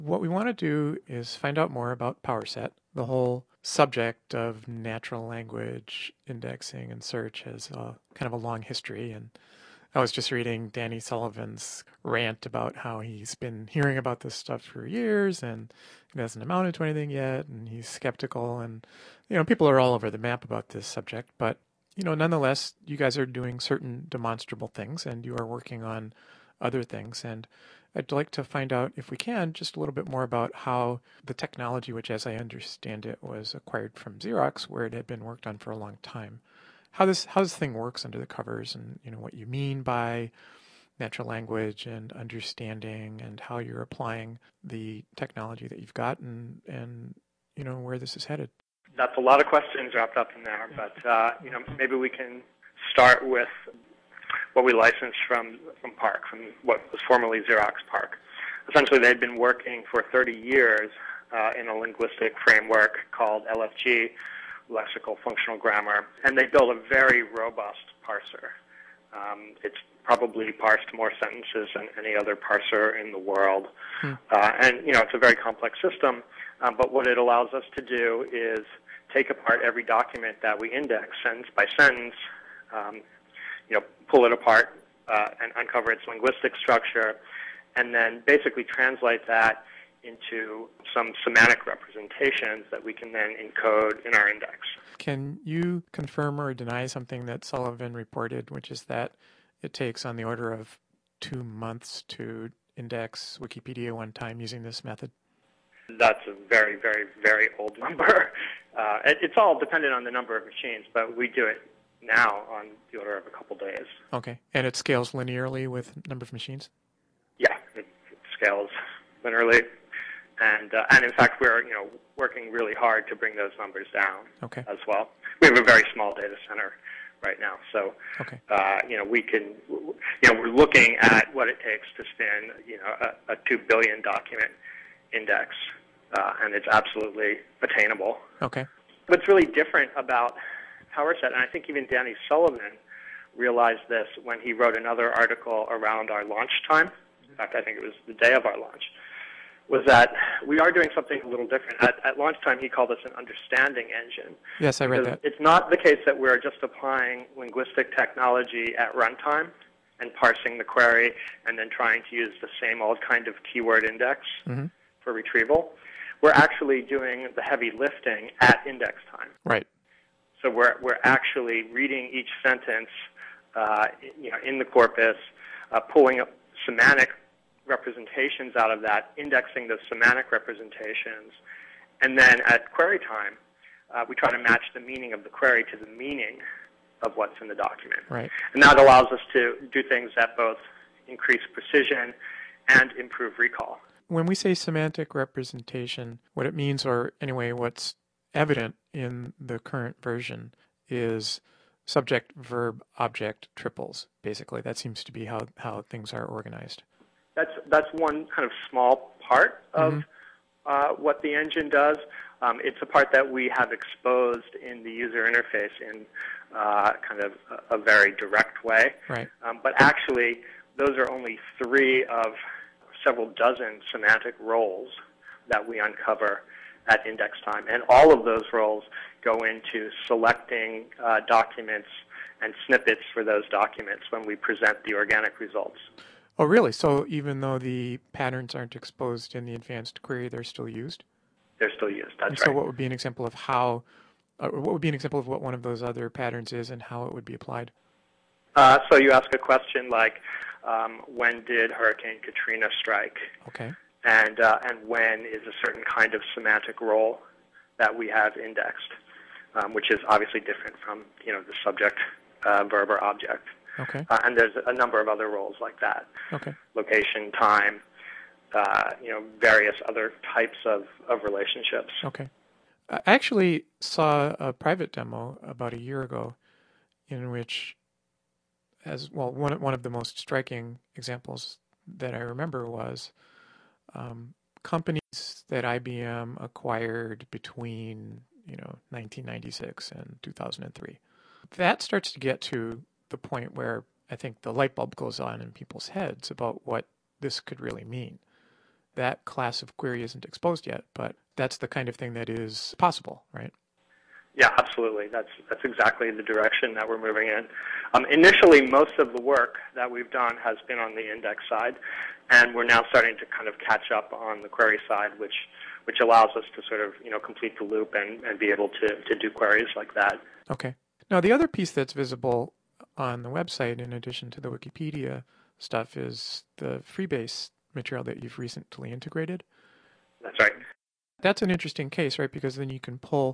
What we want to do is find out more about PowerSet. The whole subject of natural language indexing and search has kind of a long history. And I was just reading Danny Sullivan's rant about how he's been hearing about this stuff for years and it hasn't amounted to anything yet. And he's skeptical. And, people are all over the map about this subject. But, nonetheless, you guys are doing certain demonstrable things and you are working on other things. And I'd like to find out, if we can, just a little bit more about how the technology, which as I understand it was acquired from Xerox, where it had been worked on for a long time, how this thing works under the covers, and what you mean by natural language and understanding, and how you're applying the technology that you've got, and where this is headed. That's a lot of questions wrapped up in there, but maybe we can start with what we licensed from PARC, from what was formerly Xerox PARC. Essentially, they'd been working for 30 years in a linguistic framework called LFG, Lexical Functional Grammar, and they built a very robust parser. It's probably parsed more sentences than any other parser in the world. And it's a very complex system, but what it allows us to do is take apart every document that we index sentence by sentence, pull it apart and uncover its linguistic structure, and then basically translate that into some semantic representations that we can then encode in our index. Can you confirm or deny something that Sullivan reported, which is that it takes on the order of 2 months to index Wikipedia one time using this method? That's a very, very, very old number. It's all dependent on the number of machines, but we do it now on the order of a couple days. Okay. And it scales linearly with number of machines? Yeah, it scales linearly. And in fact, we're working really hard to bring those numbers down as well. We have a very small data center right now, so we can we're looking at what it takes to spin a 2 billion document index, and it's absolutely attainable. Okay. What's really different about PowerSet, and I think even Danny Sullivan realized this when he wrote another article around our launch time. In fact, I think it was the day of our launch, was that we are doing something a little different. At launch time, he called us an understanding engine. Yes, I read that. It's not the case that we're just applying linguistic technology at runtime and parsing the query and then trying to use the same old kind of keyword index for retrieval. We're actually doing the heavy lifting at index time. Right. So we're actually reading each sentence in the corpus, pulling up semantic representations out of that, indexing those semantic representations, and then at query time, we try to match the meaning of the query to the meaning of what's in the document. Right. And that allows us to do things that both increase precision and improve recall. When we say semantic representation, what it means, or anyway, what's evident in the current version, is subject, verb, object triples, basically. That seems to be how things are organized. That's one kind of small part of what the engine does. It's a part that we have exposed in the user interface in kind of a very direct way. Right. But actually, those are only 3 of several dozen semantic roles that we uncover at index time. And all of those roles go into selecting documents and snippets for those documents when we present the organic results. Oh, really? So even though the patterns aren't exposed in the advanced query, they're still used? They're still used, that's right. So what would be an example of what one of those other patterns is and how it would be applied? So you ask a question like, when did Hurricane Katrina strike? Okay. And when is a certain kind of semantic role that we have indexed, which is obviously different from the subject, verb, or object. Okay. And there's a number of other roles like that. Okay. Location, time, various other types of relationships. Okay. I actually saw a private demo about a year ago in which, one of the most striking examples that I remember was companies that IBM acquired between 1996 and 2003. That starts to get to the point where I think the light bulb goes on in people's heads about what this could really mean. that class of query isn't exposed yet, but that's the kind of thing that is possible, right? Yeah, absolutely. That's exactly the direction that we're moving in. Initially, most of the work that we've done has been on the index side, and we're now starting to kind of catch up on the query side, which allows us to sort of complete the loop and be able to do queries like that. Okay. Now, the other piece that's visible on the website, in addition to the Wikipedia stuff, is the Freebase material that you've recently integrated. That's right. That's an interesting case, right? Because then you can pull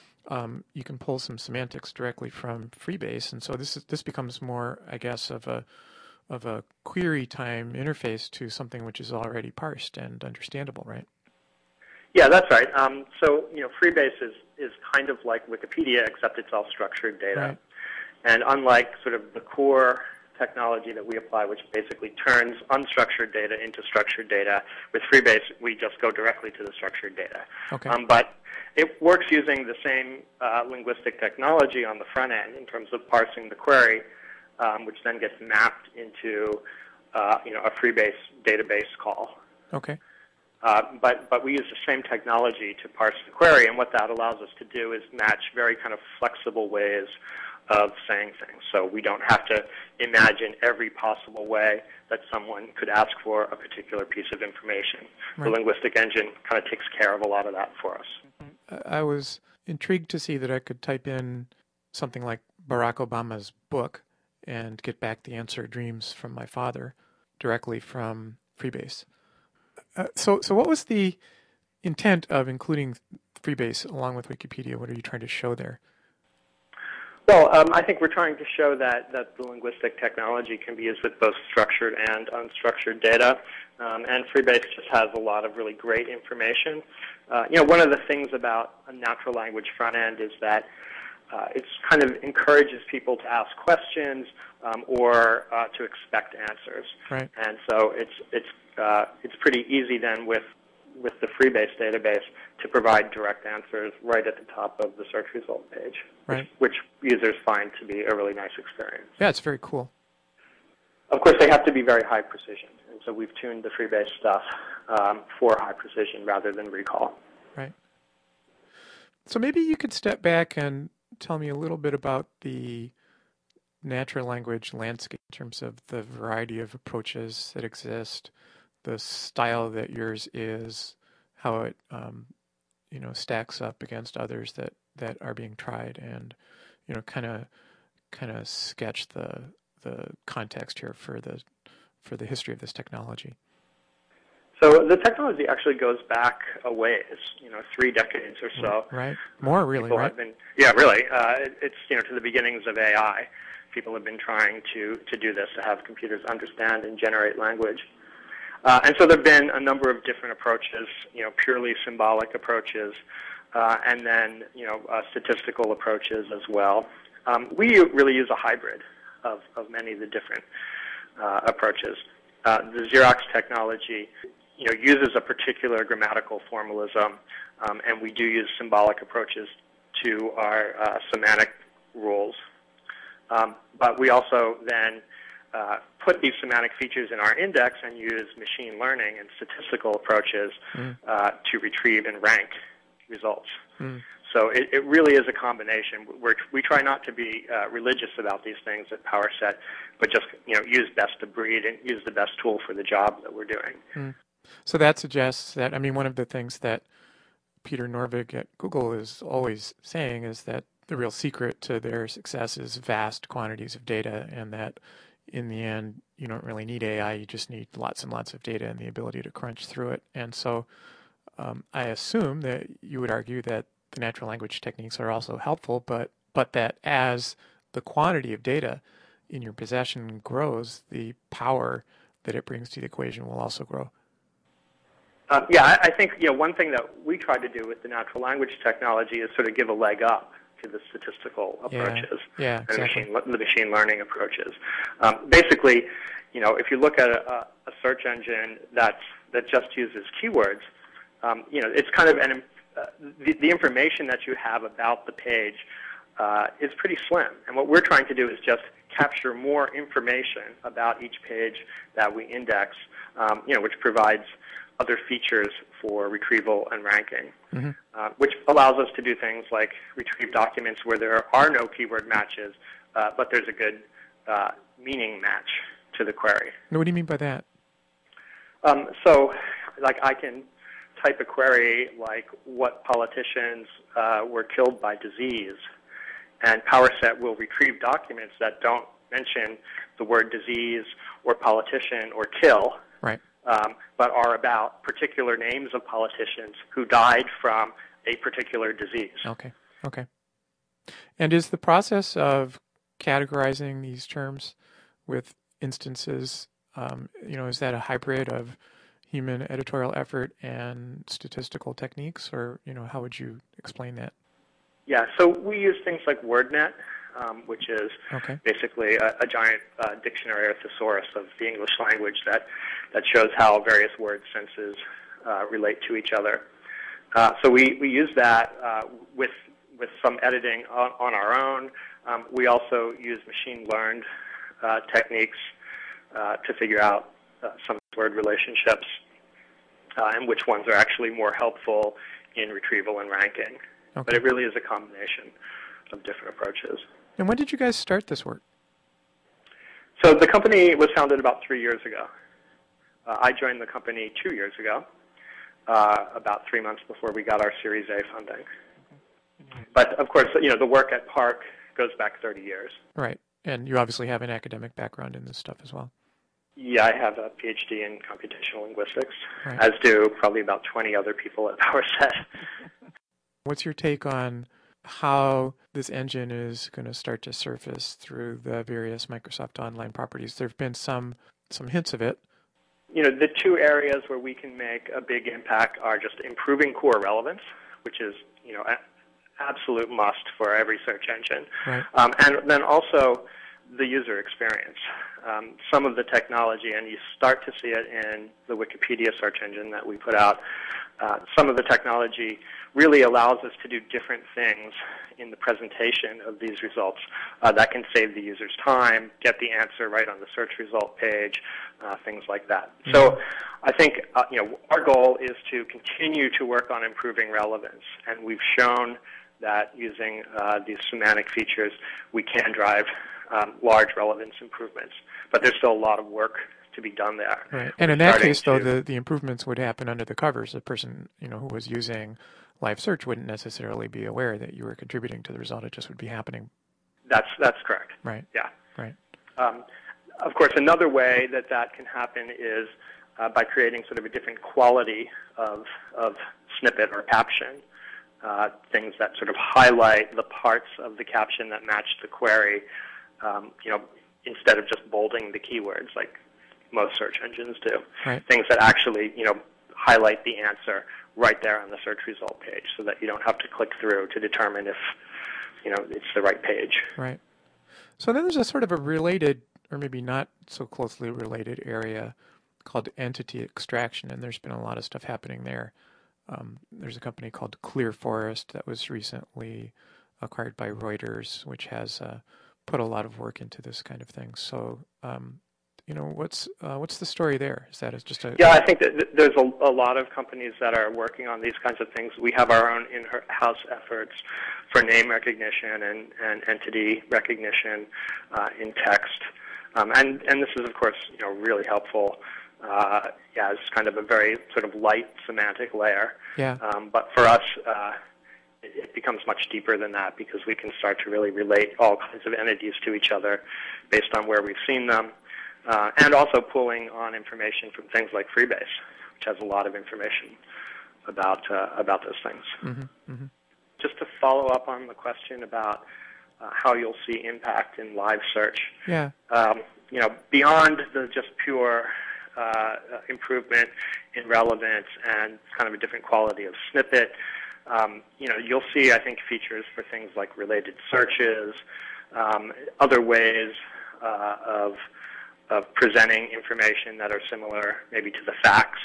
some semantics directly from Freebase, and so this becomes more, I guess, of a query time interface to something which is already parsed and understandable, right? Yeah, that's right. So Freebase is kind of like Wikipedia, except it's all structured data. Right. And unlike sort of the core technology that we apply, which basically turns unstructured data into structured data, with Freebase we just go directly to the structured data. Okay. But it works using the same linguistic technology on the front end in terms of parsing the query, which then gets mapped into a Freebase database call. Okay. But we use the same technology to parse the query, and what that allows us to do is match very kind of flexible ways of saying things. So we don't have to imagine every possible way that someone could ask for a particular piece of information. Right. The linguistic engine kind of takes care of a lot of that for us. I was intrigued to see that I could type in something like Barack Obama's book and get back the answer, "Dreams from my father," directly from Freebase. So what was the intent of including Freebase along with Wikipedia? What are you trying to show there? Well, I think we're trying to show that the linguistic technology can be used with both structured and unstructured data, and Freebase just has a lot of really great information. One of the things about a natural language front end is that it kind of encourages people to ask questions or to expect answers. Right. And so it's pretty easy then with the Freebase database to provide direct answers right at the top of the search result page, right. which users find to be a really nice experience. Yeah, it's very cool. Of course, they have to be very high precision, and so we've tuned the Freebase stuff for high precision rather than recall. Right. So maybe you could step back and tell me a little bit about the natural language landscape in terms of the variety of approaches that exist, the style that yours is, how it stacks up against others that are being tried, and kind of sketch the context here for the history of this technology. So the technology actually goes back a ways, 3 decades or so. Right. More really, People right? Yeah, really. It's to the beginnings of AI. People have been trying to do this, to have computers understand and generate language. And so there have been a number of different approaches, purely symbolic approaches, and then statistical approaches as well. We really use a hybrid of many of the different approaches. The Xerox technology uses a particular grammatical formalism, and we do use symbolic approaches to our semantic rules. But we also then put these semantic features in our index and use machine learning and statistical approaches to retrieve and rank results. So it really is a combination. We try not to be religious about these things at PowerSet, but just use best of breed and use the best tool for the job that we're doing. So that suggests that, one of the things that Peter Norvig at Google is always saying is that the real secret to their success is vast quantities of data, and that in the end, you don't really need AI, you just need lots and lots of data and the ability to crunch through it. And so I assume that you would argue that the natural language techniques are also helpful, but that as the quantity of data in your possession grows, the power that it brings to the equation will also grow. I think one thing that we try to do with the natural language technology is sort of give a leg up to the statistical approaches and the machine learning approaches. Basically, if you look at a search engine that just uses keywords, it's kind of the information that you have about the page is pretty slim. And what we're trying to do is just capture more information about each page that we index, which provides other features for retrieval and ranking, which allows us to do things like retrieve documents where there are no keyword matches, but there's a good meaning match to the query. What do you mean by that? So, like, I can type a query like, what politicians were killed by disease, and PowerSet will retrieve documents that don't mention the word disease or politician or kill, right. But are about particular names of politicians who died from a particular disease. Okay. Okay. And is the process of categorizing these terms with instances, is that a hybrid of human editorial effort and statistical techniques, or, how would you explain that? Yeah, so we use things like WordNet, which is basically a giant dictionary or thesaurus of the English language that shows how various word senses relate to each other. So we use that with some editing on our own. We also use machine-learned techniques to figure out some word relationships and which ones are actually more helpful in retrieval and ranking. Okay. But it really is a combination of different approaches. And when did you guys start this work? So the company was founded about 3 years ago. I joined the company 2 years ago, about 3 months before we got our Series A funding. But of course, the work at PARC goes back 30 years. Right. And you obviously have an academic background in this stuff as well. Yeah, I have a PhD in computational linguistics, right, as do probably about 20 other people at PowerSet. What's your take on how this engine is going to start to surface through the various Microsoft Online properties? There have been some hints of it. The two areas where we can make a big impact are just improving core relevance, which is, an absolute must for every search engine. Right. And then also the user experience. Some of the technology, and you start to see it in the Wikipedia search engine that we put out, some of the technology really allows us to do different things in the presentation of these results that can save the user's time, get the answer right on the search result page, things like that. Mm-hmm. So I think our goal is to continue to work on improving relevance, and we've shown that using these semantic features, we can drive large relevance improvements. But there's still a lot of work to be done there. Right. And in that case, though, the improvements would happen under the covers. The person who was using Live Search wouldn't necessarily be aware that you were contributing to the result. It just would be happening. That's correct. Right. Yeah. Right. Of course, another way that can happen is by creating sort of a different quality of snippet or caption. Things that sort of highlight the parts of the caption that match the query, instead of just bolding the keywords like most search engines do. Right. Things that actually, highlight the answer right there on the search result page so that you don't have to click through to determine if, it's the right page. Right. So then there's a sort of a related, or maybe not so closely related area called entity extraction, and there's been a lot of stuff happening there. There's a company called ClearForest that was recently acquired by Reuters, which has put a lot of work into this kind of thing. So, what's the story there? Is that just a... Yeah, I think that there's a lot of companies that are working on these kinds of things. We have our own in-house efforts for name recognition and entity recognition in text. And this is, of course, really helpful. As kind of a very sort of light semantic layer. Yeah. But for us, it becomes much deeper than that because we can start to really relate all kinds of entities to each other based on where we've seen them, and also pulling on information from things like Freebase, which has a lot of information about those things. Mm-hmm. Mm-hmm. Just to follow up on the question about how you'll see impact in live search. Yeah. Beyond the just pure improvement in relevance and kind of a different quality of snippet. You'll see, I think, features for things like related searches, other ways of presenting information that are similar maybe to the facts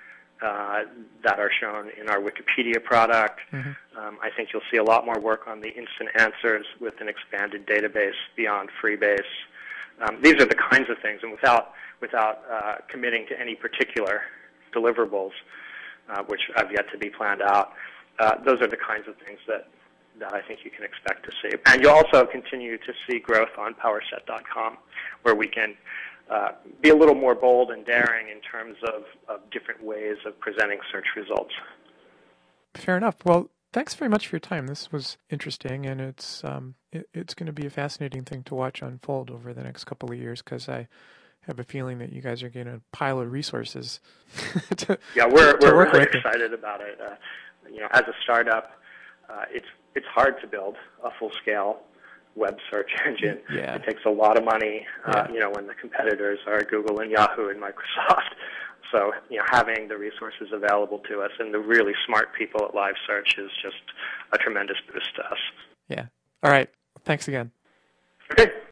that are shown in our Wikipedia product. Mm-hmm. I think you'll see a lot more work on the instant answers with an expanded database beyond Freebase. These are the kinds of things, and without committing to any particular deliverables, which have yet to be planned out. Those are the kinds of things that I think you can expect to see. And you'll also continue to see growth on PowerSet.com, where we can be a little more bold and daring in terms of different ways of presenting search results. Fair enough. Well, thanks very much for your time. This was interesting, and it's going to be a fascinating thing to watch unfold over the next couple of years, because I have a feeling that you guys are getting a pile of resources we're really excited about it. As a startup, it's hard to build a full-scale web search engine. Yeah. It takes a lot of money, when the competitors are Google and Yahoo and Microsoft. So, having the resources available to us and the really smart people at Live Search is just a tremendous boost to us. Yeah. All right. Thanks again. Okay.